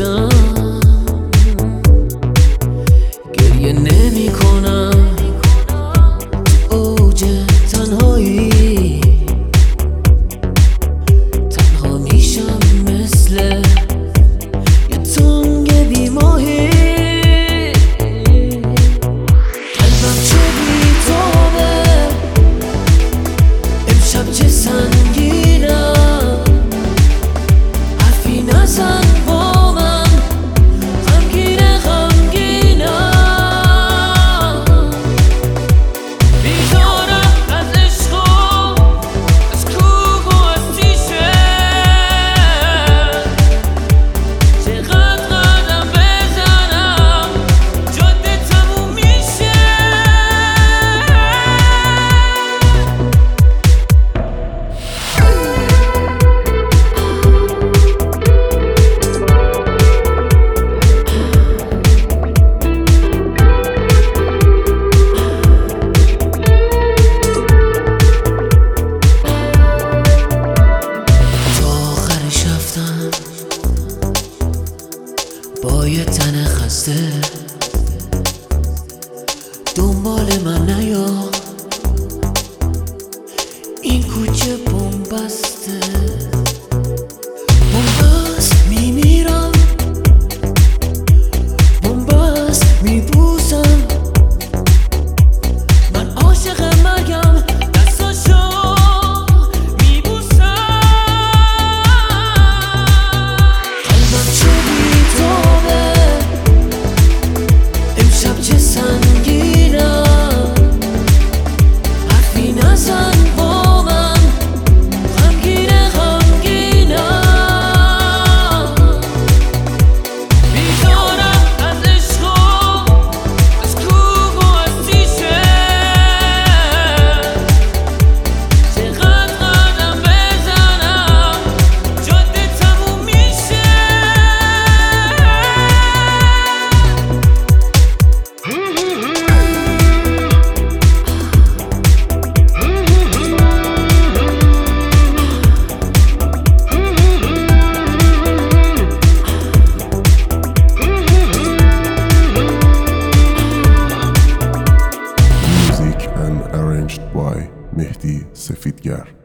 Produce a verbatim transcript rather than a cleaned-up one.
نیستم، گریه نمی کنم تو اوج تنهایی، تنها میشم مثل یه تنگ بیماهی. قلبم چه بیتابه امشب، چه سنگینم، حرفی نزن با من، غمگینه غمگینم. بیدارم از عشق و از کوه و از تیشه، چقدر قدم بزنم جاده تموم میشه. با یه تن خسته دنبال من نیا، این کوچه بنبسته، بنبست میمیرم، بنبست میبوسم، من عاشق مرگم، دستاشو میبوسم. قلبم چه بیتابه امشب، چه سنگینم، حرفی نزن با من، غمگینه غمگینم. بیدارم از عشق و از کوه و از تیشه، چقدر قدم بزنم جاده تموم میشه. Music and arranged by Mehdi Sefidgar.